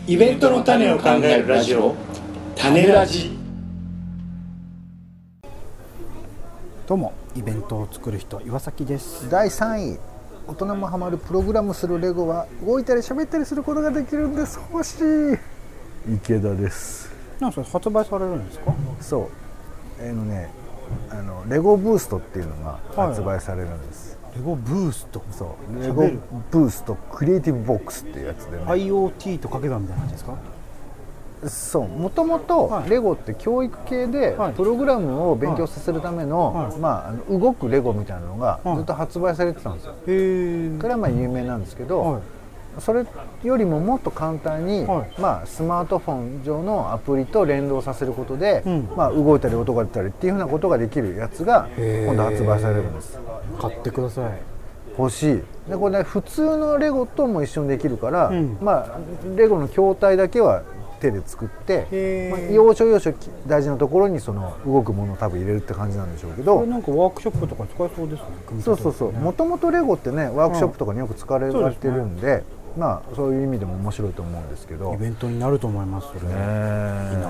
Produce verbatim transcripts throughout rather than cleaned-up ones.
イベントの種を考えるラジオ、種ラジ。 どうも、イベントを作る人、岩崎です。 だいさんい、大人もハマるプログラムするレゴは動いたり喋ったりすることができるんです。欲しい。池田です。 なんか発売されるんですか？ そう、えーのね、あのレゴブーストっていうのが発売されるんです、 はい、レゴブースト。 そうレゴブーストクリエイティブボックスっていうやつでね、 アイオーティー と掛け算みたいな感じですか？ そう、もともとレゴって教育系でプログラムを勉強させるための、はいはい、まあ、あの動くレゴみたいなのがずっと発売されてたんですよ、はい、へこれはまあ有名なんですけど、はい、それよりももっと簡単に、はい、まあ、スマートフォン上のアプリと連動させることで、うん、まあ、動いたり音が出たりっていうふうなことができるやつが今度発売されるんです。 買ってください。 欲しい。でこれ、ね、普通のレゴとも一緒にできるから、うん、まあ、レゴの筐体だけは手で作って、まあ、要所要所大事なところにその動くものを多分入れるって感じなんでしょうけど、 これなんかワークショップとか使えそうですね。 そうそうそう、もともとレゴってねワークショップとかによく使われてるんで、うん、ね、まあそういう意味でも面白いと思うんですけど、 イベントになると思います。それ、ね、いいな。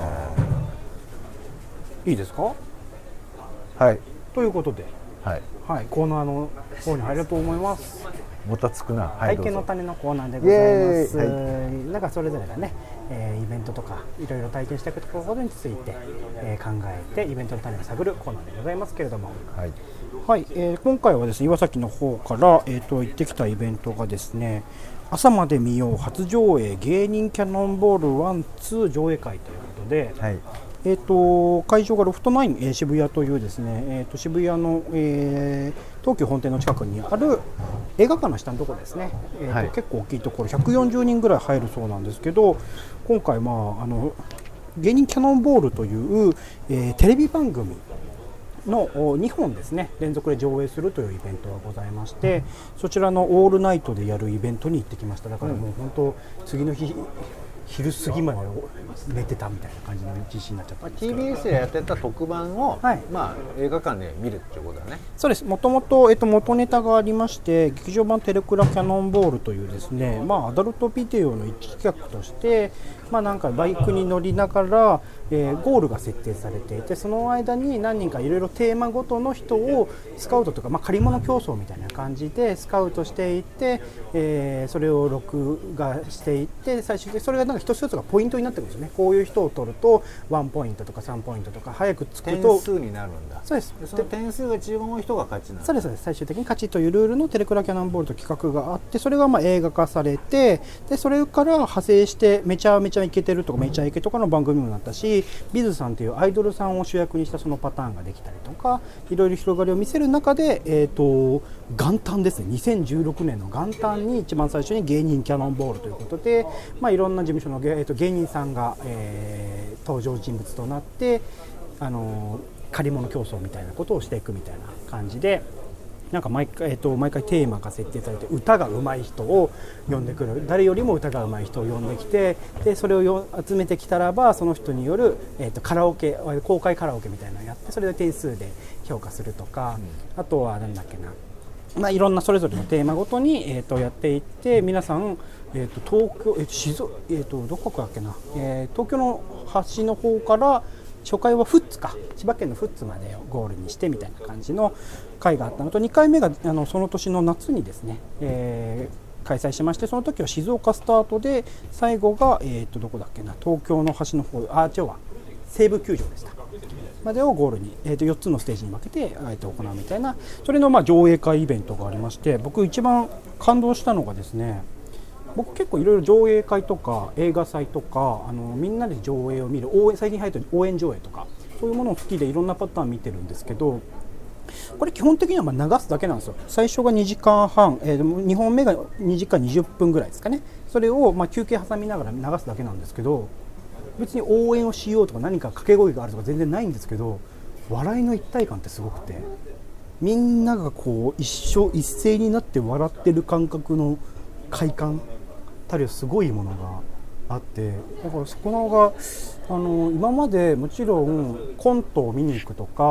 いいですか？ はい、 ということで、 はい、はい、 コーナーの方に入ると思います。 もたつくな、 はい、体験の種のコーナーでございます。はい、なんかそれぞれがね、えー、イベントとかいろいろ体験していくことについて、えー、考えてイベントの種を探るコーナーでございますけれども、はい、はい、えー、今回はですね、岩崎の方から、えー、と行ってきたイベントがですね、朝まで見よう初上映芸人キャノンボールワンツー上映会ということで、はい、えー、と会場がロフトナイン、えー、渋谷というですね、えー、と渋谷の、えー、東急本店の近くにある映画館の下のところですね、えーとはい、結構大きいところひゃくよんじゅうにんぐらい入るそうなんですけど、今回、まあ、あの芸人キャノンボールという、えー、テレビ番組のにほんですね連続で上映するというイベントがございまして、そちらのオールナイトでやるイベントに行ってきました。だからもう本当次の日昼過ぎまで寝てたみたいな感じの実施になっちゃったんですけど、 ティービーエス でやってた特番を、はい、まあ、映画館で見るっていうことだね。 そうです。もともと、えっと、元ネタがありまして、劇場版テレクラキャノンボールというですね、まあ、アダルトビデオの一企画として、まあ、なんかバイクに乗りながら、えー、ゴールが設定されていて、その間に何人かいろいろテーマごとの人をスカウトとか、まあ、借り物競争みたいな感じでスカウトしていって、えー、それを録画していって、最終的にそれがなんか一つ一つがポイントになってくるんですよね。こういう人を取るとワンポイントとかさんポイントとか早くつくと点数になるんだ。 そうです。 その点数が一番多い人が勝ちなんだ。 そうです。そうです。最終的に勝ちというルールのテレクラキャノンボールと企画があって、それがまあ映画化されて、でそれから派生してめちゃめちゃイケてるとかめちゃイケとかの番組もなったし、ビズさんというアイドルさんを主役にしたそのパターンができたりとか、いろいろ広がりを見せる中で、えーと元旦ですね、にせんじゅうろくねんの元旦に一番最初に芸人キャノンボールということで、まあ、いろんな事務所の、えー、と芸人さんが、えー、登場人物となって、あのー、借り物競争みたいなことをしていくみたいな感じで、なんか毎回、えー、と毎回テーマが設定されて、歌が上手い人を呼んでくる、誰よりも歌が上手い人を呼んできて、でそれをよ集めてきたらば、その人による、えー、とカラオケ、公開カラオケみたいなのをやって、それで点数で評価するとか、うん、あとはなんだっけな、まあ、いろんなそれぞれのテーマごとに、えー、とやっていって、皆さん、えー、と東京、えー、と静岡、えー、とどこかだっけな、えー、東京の端の方から初回は富津か、千葉県の富津までをゴールにしてみたいな感じの会があったのと、にかいめがあのその年の夏にですね、えー、開催しまして、その時は静岡スタートで、最後が、えー、とどこだっけな、東京の端の方、あ、違うわ、西武球場でしたまでをゴールに、えー、とよっつのステージに分けて、えー、と行うみたいな、それのまあ上映会イベントがありまして、僕一番感動したのがですね、僕結構いろいろ上映会とか映画祭とか、あのみんなで上映を見る応援、最近入ってる応援上映とか、そういうものを好きでいろんなパターン見てるんですけど、これ基本的にはまあ流すだけなんですよ。最初がにじかんはん、えー、にほんめがにじかんにじゅっぷんぐらいですかね。それをまあ休憩挟みながら流すだけなんですけど、別に応援をしようとか何か掛け声があるとか全然ないんですけど、笑いの一体感ってすごくて、みんながこう一緒一斉になって笑ってる感覚の快感たりはすごいものがあって、だからそこのがあの今までもちろんコントを見に行くとか、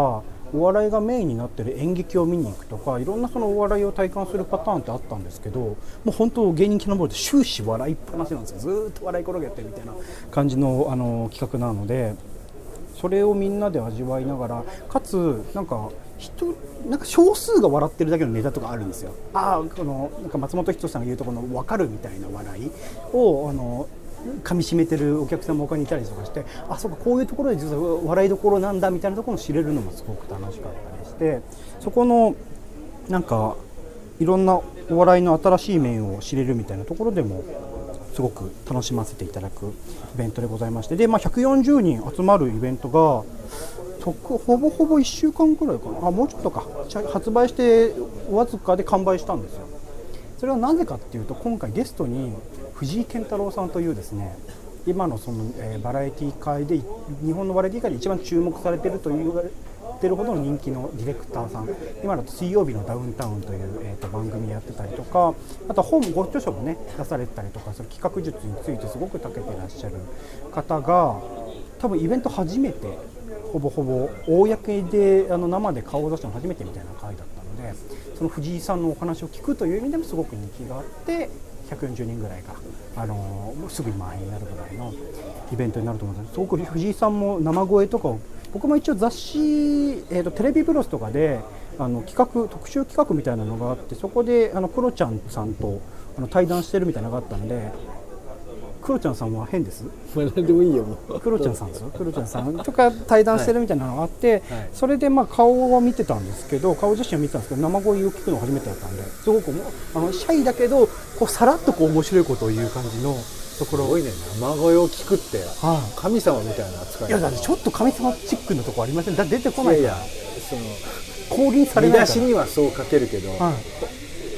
お笑いがメインになってる演劇を見に行くとか、いろんなそのお笑いを体感するパターンってあったんですけど、もう本当芸人キャノンボールって終始笑いっぱなしなんですよ。ずーっと笑い転げてみたいな感じの、あの企画なので、それをみんなで味わいながら、かつなんか人なんか少数が笑ってるだけのネタとかあるんですよ。ああ、このなんか松本人志さんが言うとこの分かるみたいな笑いをあの噛み締めてるお客さんも他にいたりとかして、あ、そうか、こういうところで実は笑いどころなんだみたいなところを知れるのもすごく楽しかったりして、そこのなんかいろんなお笑いの新しい面を知れるみたいなところでもすごく楽しませていただくイベントでございまして、で、まあ、ひゃくよんじゅうにん集まるイベントがほぼほぼいっしゅうかんくらいかな、あ、もうちょっとか、発売してわずかで完売したんですよ。それはなぜかっていうと、今回ゲストに藤井健太郎さんというですね、今のその、えー、バラエティ界で日本のバラエティ界で一番注目されていると言われているほどの人気のディレクターさん、今だと水曜日のダウンタウンという、えー、と番組やってたりとか、あと本ご著書もね出されてたりとか、その企画術についてすごく長けていらっしゃる方が、多分イベント初めてほぼほぼ公であの生で顔を出したの初めてみたいな回だったので、その藤井さんのお話を聞くという意味でもすごく人気があって、ひゃくよんじゅうにんぐらいが、あのー、すぐに満員になるぐらいのイベントになると思います。すごく藤井さんも生声とかを、僕も一応雑誌、えーと、テレビブロスとかであの企画特集企画みたいなのがあって、そこであのクロちゃんさんとあの対談してるみたいなのがあったので、クロちゃんさんは変です。 まあ何でもいいよもう。 クロちゃんさんですよ。クロちゃんさんとか対談してるみたいなのがあって、はい、それでまあ顔は見てたんですけど、顔写真は見てたんですけど、生声を聞くのが初めてだったんで、すごくあのシャイだけどこうさらっとこう面白いことを言う感じのところ。 すごいね、生声を聞くって、はあ、神様みたいな扱い。 いやだってちょっと神様チックなとこありません。だ出てこない。いやいや、 その降臨されないから。 見出しにはそう書けるけど、はい、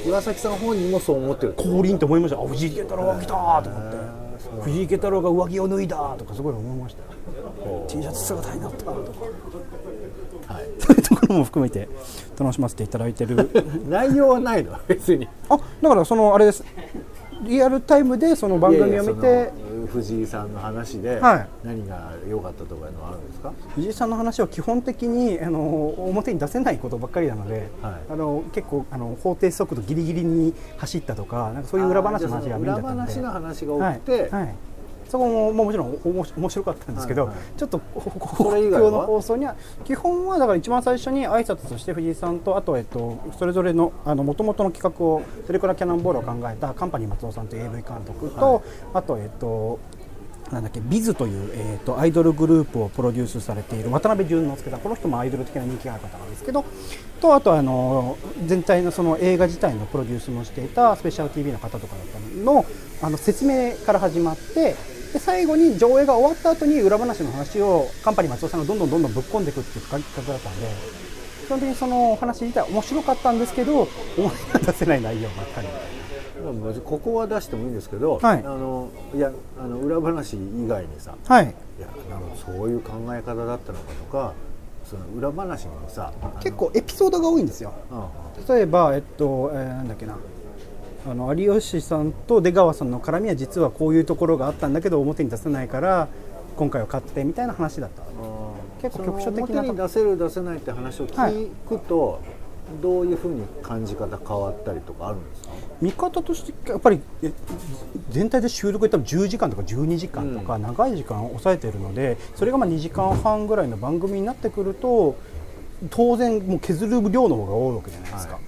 岩崎さん本人もそう思ってる。 降臨って思いました。あ、藤井健太郎が来たーと思って。藤井健太郎が上着を脱いだとかすごい思いました。 T シャツ姿になったとか、はい、そういうところも含めて楽しませていただいてる。 内容はないの別に。 あ、だからそのあれです、リアルタイムでその番組を見て、いやいや、 藤井さんの話で何が良かったとかいうのはあるんですか？ 藤井さんの話は基本的にあの表に出せないことばっかりなので、はい、あの結構あの法定速度ギリギリに走ったとか、なんかそういう裏話の話がメインだったので、 裏話の話が多くて、 はいはい、そこももちろん面白かったんですけど、はいはい、ちょっとそれ以外はの放送には基本はだから一番最初に挨拶として藤井さんと、あとえっとそれぞれのあの元々の企画をそれからキャノンボールを考えたカンパニー松尾さんという エーブイ 監督と、はい、あとえっとなんだっけビズという、えー、とアイドルグループをプロデュースされている渡辺淳之介さん、この人もアイドル的な人気がある方なんですけど、とあとあの全体のその映画自体のプロデュースもしていたスペシャル ティーブイ の方とかだったのあの説明から始まって、で最後に上映が終わった後に裏話の話をカンパニー松尾さんがどんどんどんどんぶっ込んでいくっていう企画だったので、基本的にそのお話自体面白かったんですけど、思いが出せない内容ばっかり。 ここは出してもいいんですけど、はい、あのいやあの裏話以外にさ、 はい、 いやなんかそういう考え方だったのかとか、その裏話にもさ結構エピソードが多いんですよ。うん、例えば、えっとえー、なんだっけなあの有吉さんと出川さんの絡みは実はこういうところがあったんだけど表に出せないから今回は買ってみたいな話だった。結構局所的な表に出せる出せないって話を聞くと、はい、どういうふうに感じ方変わったりとかあるんですか？ 見方としてやっぱり全体で収録で多分じゅうじかんとかじゅうにじかんとか長い時間を抑えているので、それがまあにじかんはんぐらいの番組になってくると当然もう削る量の方が多いわけじゃないですか。はい、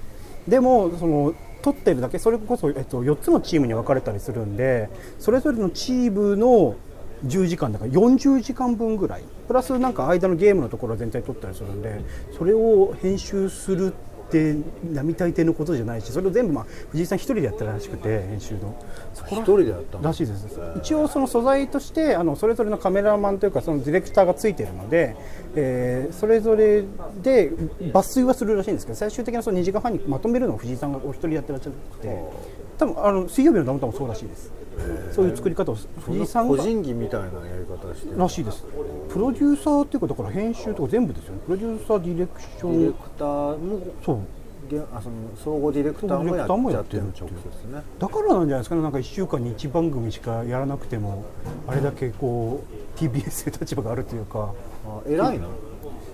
でもその撮ってるだけそれこそ、えっと、よっつのチームに分かれたりするんで、それぞれのチームのじゅうじかんだからよんじゅうじかんぶんぐらいプラスなんか間のゲームのところは全体撮ったりするんで、それを編集するって並大抵のことじゃないし、それを全部、まあ、藤井さん一人でやったらしくて、編集の一人でやったらしいです。一応その素材としてあのそれぞれのカメラマンというかそのディレクターがついているので、えー、それぞれで抜粋はするらしいんですけど、最終的なそのにじかんはんにまとめるのを藤井さんがお一人やってらっしゃって、多分あの水曜日のダウンタウンもそうらしいです。そういう作り方を藤井さんが個人技みたいなやり方をしてるらしいです。プロデューサーっていうかだから編集とか全部ですよね。プロデューサー、ディレクション、 ディレクターもそうあその総合ディレクターもやってるっていうですね。 だからなんじゃないですかね。なんかいっしゅうかんにいちばんぐみしかやらなくてもあれだけこう ティービーエス で立場があるというか。 あ、偉いな。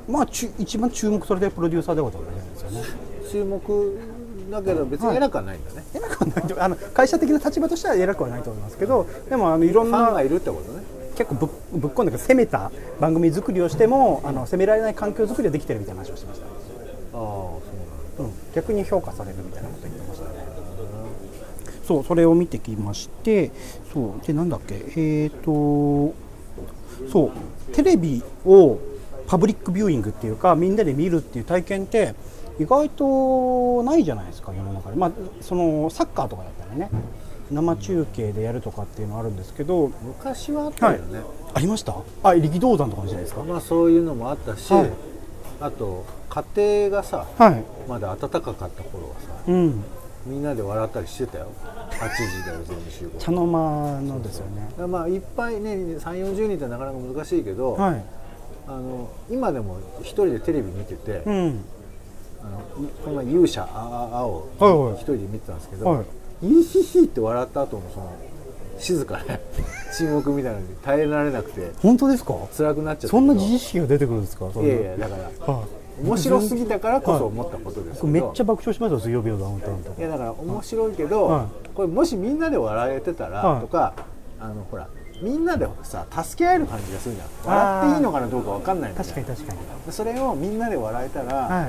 まあ一番注目されてるプロデューサーでことなんですよね。 注目だけど別に偉くはないんだね、 はい、偉くはないと、あの会社的な立場としては偉くはないと思いますけど、でもあのいろんなファンがいるってことね。 結構ぶっ、ぶっこんで攻めた番組作りをしてもあの攻められない環境作りができてるみたいな話をしてました。ああ、そうなんだ、うん、逆に評価されるみたいなこと言ってましたね。そう、それを見てきまして、そうでなんだっけ、えーとそうテレビをパブリックビューイングっていうかみんなで見るっていう体験って意外とないじゃないですか、世の中で。まあそのサッカーとかだったらね、生中継でやるとかっていうのはあるんですけど、 昔はあったよね、 はい、ありました。あ、力道山とかもじゃないですか。 まあそういうのもあったし、はい、あと家庭がさ、はい、まだ暖かかった頃はさ、うん、みんなで笑ったりしてたよ。はちじだよ全部集合。 茶の間のですよね。 そうそう、まあいっぱいね、さんじゅうよんじゅうにんってなかなか難しいけど、はい、あの今でも一人でテレビ見てて、うん、あのこの前勇者ああを一人で見てたんですけど、はい、イヒヒって笑った後のその静かね沈黙みたいなのに耐えられなくて。 本当ですか。 辛くなっちゃった。 そんな自意識が出てくるんですか。 いやいや、だから、はい、面白すぎたからこそ思ったことですけど、 めっちゃ爆笑しますよ、水曜日のダウンタウンとか。 いやだから面白いけど、はい、これもしみんなで笑えてたら、はい、とか、あのほらみんなでさ助け合える感じがするじゃん。笑っていいのかなどうか分かんないんだよ。 確かに確かに。 それをみんなで笑えたら、はい、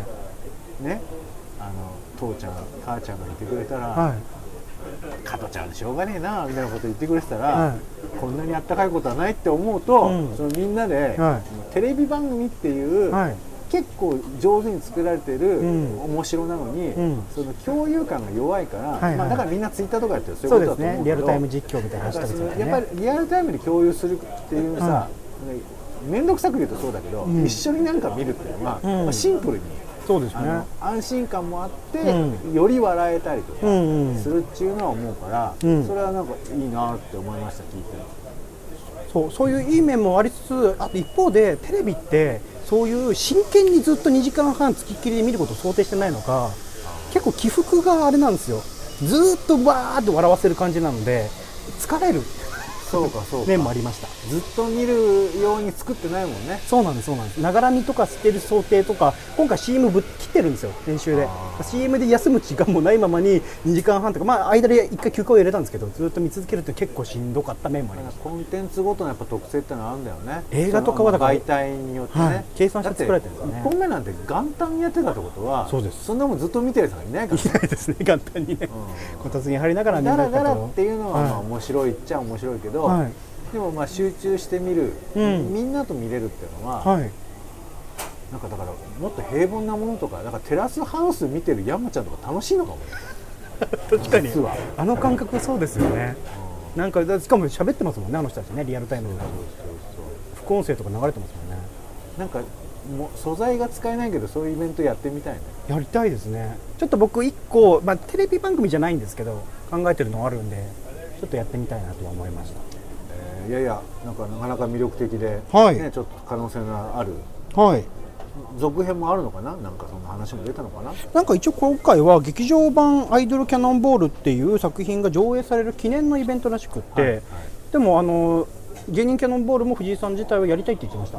ね、あの父ちゃん母ちゃんがいてくれたら、はい、加トちゃんしょうがねえなみたいなこと言ってくれてたら、はい、こんなにあったかいことはないって思うと、うん、そのみんなで、はい、テレビ番組っていう、はい、結構上手に作られてる、うん、面白なのに、うん、その共有感が弱いから、はいはい、まあ、だからみんなツイッターとかやってるそういうことだと思うけど、 リアルタイム実況みたいな人ですよね。 やっぱりリアルタイムで共有するっていうさ、うん、面倒くさく言うとそうだけど、うん、一緒になんか見るっていうのは、うん、まあ、シンプルにそうですね、 安心感もあって、うん、より笑えたりとかするっていうのは思うから、うん、それはなんかいいなって思いました、聞いて。 そう、そういういい面もありつつ、あと一方でテレビってそういう真剣にずっとにじかんはんつきっきりで見ることを想定してないのか、結構起伏があれなんですよ。ずっとわーって笑わせる感じなので疲れるそうかそうか面もありました。 ずっと見るように作ってないもんね。 そうなんですそうなんです。ながら見とかしてる想定とか、今回 シーエム ぶっ切ってるんですよ、編集で。 シーエム で休む時間もないままににじかんはんとか、まあ間でいっかい休暇を入れたんですけど、ずっと見続けるって結構しんどかった面もあります。 コンテンツごとのやっぱ特性ってのはあるんだよね。 映画とかはだから媒体によってね、はい、 計算して作られてるんですよね。 いっぽんめなんて元旦にやってたってことは、そうです、そんなもんずっと見てる人がいないからね。 いないですね、元旦にね、うん、こたつに入りながら見るだらだらっていうのはまあ面白いっちゃ面白いけど、はい、でもまあ集中して見る、うん、みんなと見れるっていうのは、はい、なんかだからもっと平凡なものとか、だからテラスハウス見てる山ちゃんとか楽しいのかもね。 確かにあの感覚そうですよね、うん、なんかしかも喋ってますもんね、あの人たちね、リアルタイムで副音声とか流れてますもんね。 なんかもう素材が使えないけどそういうイベントやってみたいね。 やりたいですね。ちょっと僕いっこ、まあ、テレビ番組じゃないんですけど考えてるのがあるんで、ちょっとやってみたいなとは思いました。 いやいや、なんかなかなか魅力的で、 はいね、ちょっと可能性のある、 はい、 続編もあるのかな、なんかそんな話も出たのかな。 なんか一応今回は劇場版アイドルキャノンボールっていう作品が上映される記念のイベントらしくって、はいはい、でもあの芸人キャノンボールも藤井さん自体はやりたいって言ってました。うん、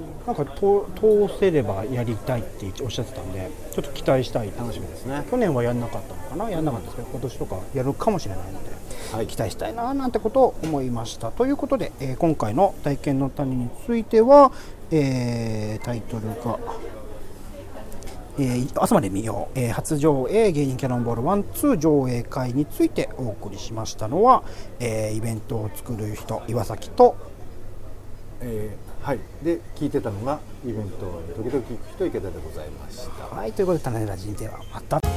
なんか通せればやりたいっておっしゃってたんで、ちょっと期待したい。 楽しみですね。 去年はやんなかったのかな、やんなかったですけど、今年とかやるかもしれないので、はい、期待したいななんてことを思いました。ということで、えー、今回の体験の谷については、えー、タイトルが、えー、朝まで見よう、えー、初上映芸人キャノンボールワンツー上映会についてお送りしましたのは、えー、イベントを作る人岩崎と、 えー、はい、で聞いてたのがイベントを時々聞く人池田でございました。 はい、ということで種ラジではまた。